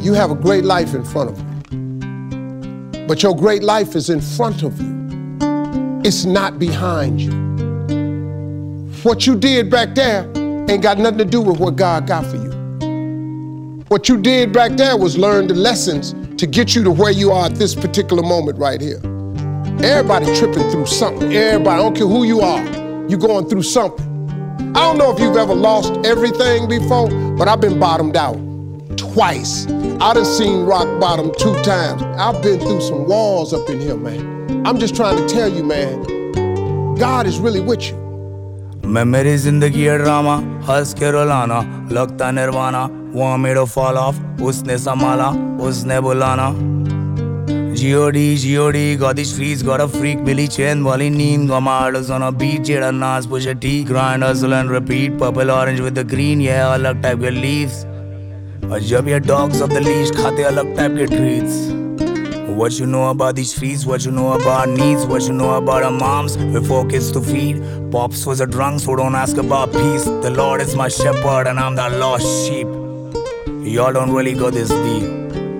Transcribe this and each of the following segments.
You have a great life in front of you. But your great life is in front of you. It's not behind you. What you did back there ain't got nothing to do with what God got for you. What you did back there was learn the lessons to get you to where you are at this particular moment right here. Everybody tripping through something. Everybody, I don't care who you are, you going through something. I don't know if you've ever lost everything before, but I've been bottomed out twice. I done seen rock bottom 2 times. I've been through some walls up in here, man. I'm just trying to tell you, man, God is really with you. मैं मेरी जिंदगी है drama, हंस के रुलाना, लगता nirvana, want me to fall off, उसने संभाला, उसने बुलाना. G.O.D, got these streets, got a freak, Billy Chain, वाली नींद, got my idols on a beat, जेड़ा नाच, push a T, grind, hustle and repeat, purple orange with the green, yeah, अलग type के leaves. और जब ये dogs off the leash, खाते अलग type के treats. What you know about these streets, what you know about needs, what you know about our moms, with 4 kids to feed. Pops was a drunk, so don't ask about peace. The Lord is my shepherd and I'm the lost sheep. Y'all don't really go this deep.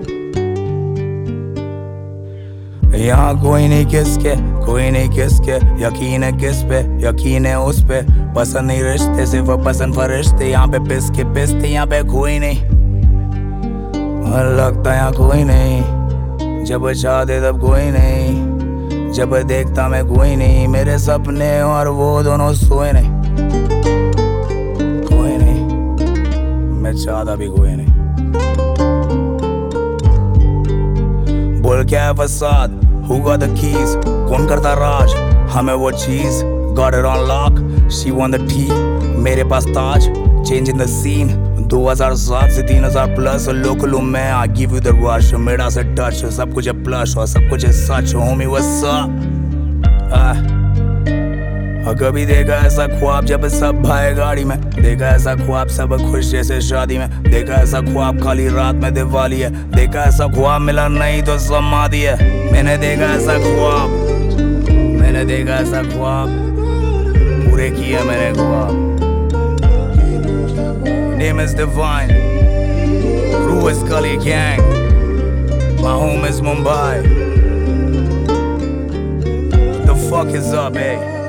यहाँ कोई नहीं किसके, कोई नहीं किसके, यकीन है किस पे, यकीन है उस पे. पसंद नहीं रिश्ते, सिर्फ पसंद फरिश्ते. यहाँ पे पिसके पिसते, यहाँ पे कोई नहीं. लगता यहाँ कोई नहीं. जब चाहते तब कोई नहीं, जब देखता मैं कोई नहीं. मेरे सपने और वो दोनों सोए नहीं. कोई नहीं, मैं चाहता भी कोई नहीं. बोल क्या है फसाद, who got the keys, कौन करता राज, हमें वो चीज. Got it on lock, she won the tea. मेरे पास ताज, change in the scene. 2007 से 3000 प्लस लोकल हूँ मैं. I give you the rush, मेरा से टच, सब कुछ है प्लस और सब कुछ है सच. Homi what's up? कभी देखा ऐसा ख्वाब जब सब भाई गाड़ी में. देखा ऐसा ख्वाब सब खुश जैसे शादी में. देखा ऐसा ख्वाब खाली रात में दिवाली है. देखा ऐसा ख्वाब मिला नहीं तो समाधि है. मैंने देखा ऐसा ख्वाब, मैंने देखा ऐसा ख्वाब, पूरे किया मैंने ख्वाब. Name is Divine, crew is Gully Gang, my home is Mumbai. What the fuck is up, eh?